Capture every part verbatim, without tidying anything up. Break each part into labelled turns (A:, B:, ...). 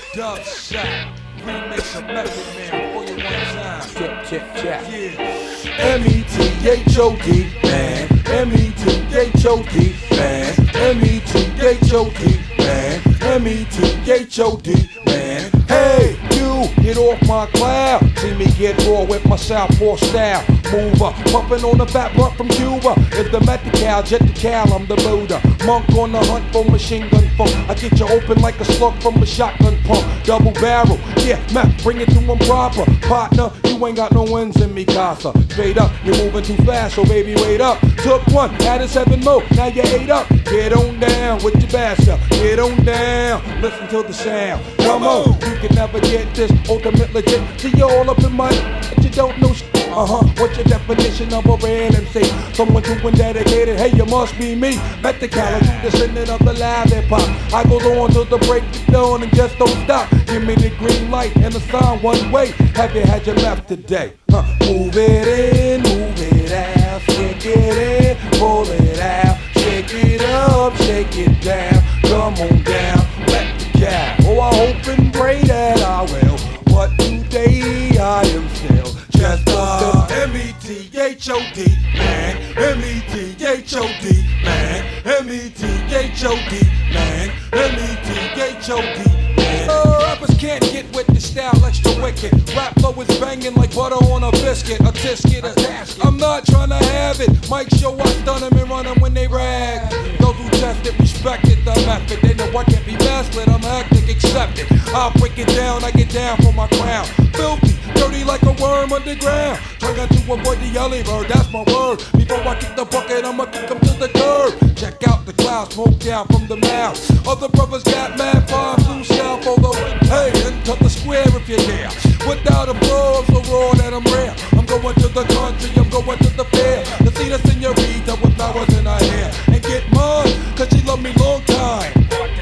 A: Dub shot. Remix of Method Man for you one time.
B: Check, check, check.
A: Yeah.
B: M E T H O D, man. M E T H O D, man. M E T H O D, man. M E T H O D, man. Hey, you, get off my cloud. See me get raw with my southpaw style. Mover, pumping on the fat blunt from Cuba. It's the Medi-Cal, jet the Cal, I'm the Buddha. Monk on the hunt for machine gun funk. I get you open like a slug from a shotgun pump. Double barrel, yeah, man, bring it to them proper. Partner, you ain't got no wins in me, casa. Straight up, you're moving too fast, so baby, wait up. Took one, added seven more, now you eight up. Get on down with your bass up, get on down, listen to the sound. Come on, you can never get this ultimate legit. See you all up in my, but you don't know shit. Uh-huh, what's your definition of a real M C? Someone true and dedicated, hey, you must be me. Met the caliber, descendant of the live hip hop. I go on till the break of dawn and just don't stop. Give me the green light and the sign one way. Have you had your left today? Huh. Move it in, move it out, shake it in, pull it out, shake it up, shake it down, come on down, let the cow. Oh, I hope and pray that I will, but today I am still just a M E T H O D, man, M E T H O D, man, M E T H O D, man, M E T H O D, man. Uh, rappers can't get with the style extra wicked. Rap flow is banging like butter on a biscuit, a tisket, a tasket. I'm not trying to have it. Mike show I stun them and run them when they rag. Those who test it, respected the method. They know I can't be mastered, I'm hectic, accepted. I'll break it down, I get down for my crown. Filthy, dirty like a worm underground. Trying to avoid the yelly bird, that's my word. Before I kick the bucket, I'ma kick them to the curb. Check out the clouds, smoke down from the mouth. Other brothers got mad fire, blue south, although, hey, into the square if you're there. Without a blow, I'm so raw that I'm rare. I'm going to the country, I'm going to the fair. To see the senorita with flowers in her hair. And get mine, cause she loved me long time.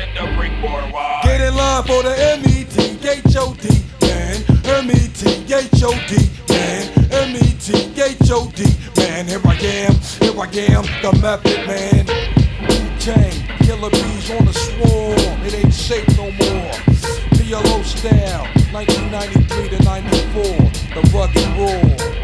B: Get in line for the M E T H O D, man. M E T H O D, man. M E T H O D, man. Here I am, here I am, the Method Man. Wu-Tang, killer bees on the swarm. It ain't safe no more. P L O style, nineteen ninety-three to ninety-four. The rugged roar.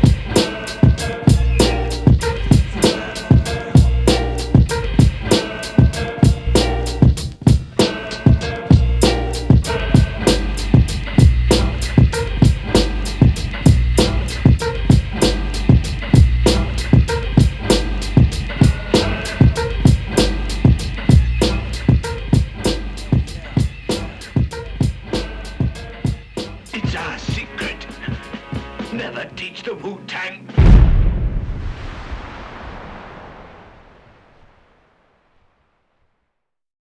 C: It's our secret. Never teach the Wu-Tang